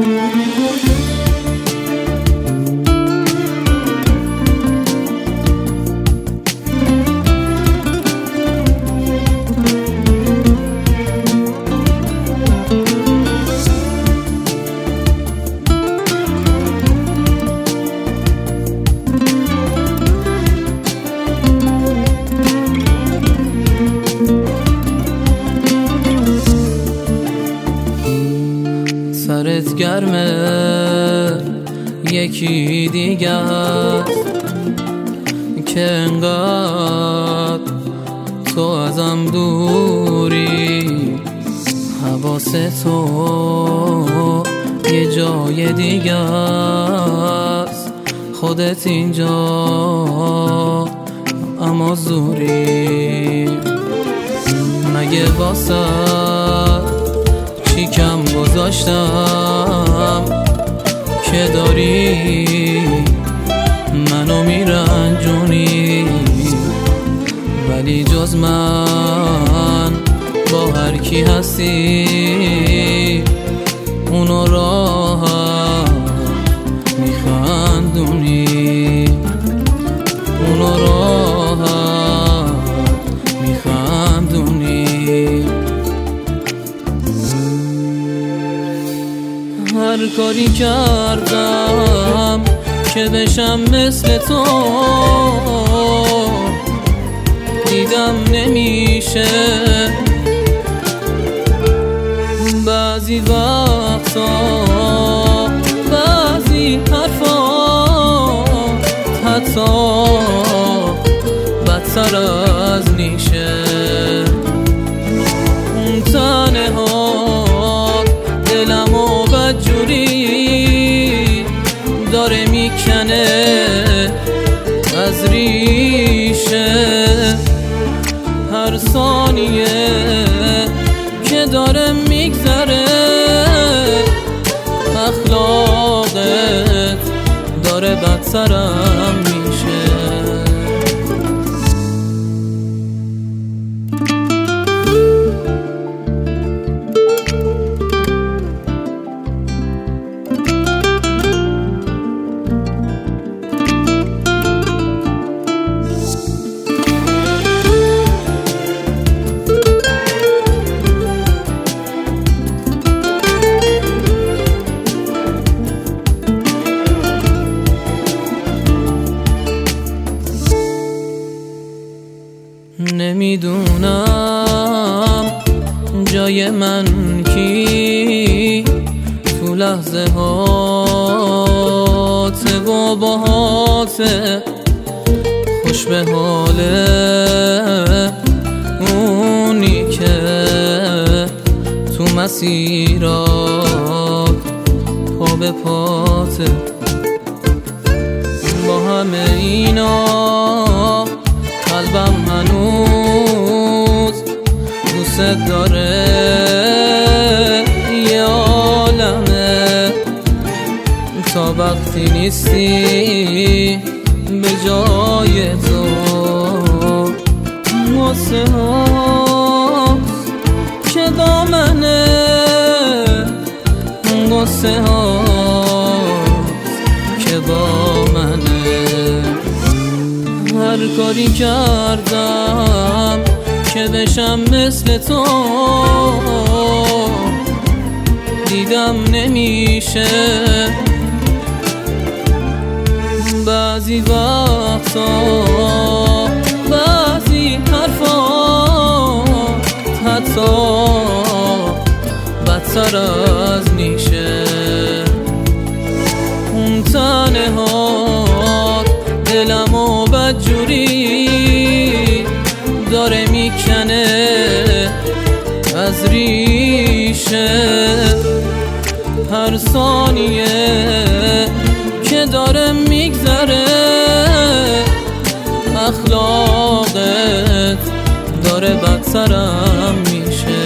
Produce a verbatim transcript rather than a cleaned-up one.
سرت گرمه یکی دیگه است که انقدر تو ازم دوری، حواس تو یه جای دیگه است، خودت اینجا اما زوری. مگه واسه چی کم گذاشتم که داری منو میرنجونی؟ ولی جز من با هر کی هستی اونو راحت میخندونی، اونو راحت میخندونی. هر کاری کردم که بشم مثل تو، دیدم نمیشه. بعضی وقتا بعضی حرفا حتی بدتر از نیشه. اون تنهات دلمو بدجوری داره میکنه از ریشه. هر ثانیه که داره میگذره اخلاقت داره بدترم میشه. نمیدونم جای من کی تو لحظه هات و باهاته، خوش به حاله اونی که تو مسیرات پا به پاته. با همه اینا قلبم هنوز دوست داره، یه عالمه تا وقتی نیستی به جای تو. واسه هاست که دامنه، واسه هاست که با منه. هر کاری کردم که بشم مثل تو، دیدم نمیشه. بعضی وقتا بعضی حرفا حتی بدتر از نیشه. اون تنهات دلمو بدجوری داره میکنه از ریشه. هر ثانیه که داره میگذره اخلاقت داره بدترم میشه.